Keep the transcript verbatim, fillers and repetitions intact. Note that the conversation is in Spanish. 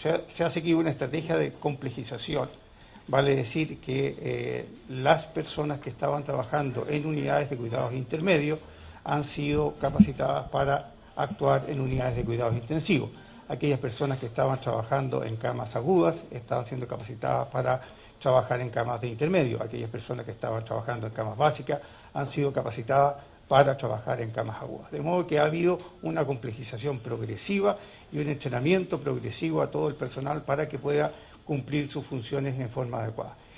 se ha, se ha seguido una estrategia de complejización. Vale decir que eh, las personas que estaban trabajando en unidades de cuidados intermedios han sido capacitadas para actuar en unidades de cuidados intensivos. Aquellas personas que estaban trabajando en camas agudas estaban siendo capacitadas para trabajar en camas de intermedio. Aquellas personas que estaban trabajando en camas básicas han sido capacitadas para trabajar en camas agudas. De modo que ha habido una complejización progresiva y un entrenamiento progresivo a todo el personal para que pueda cumplir sus funciones en forma adecuada.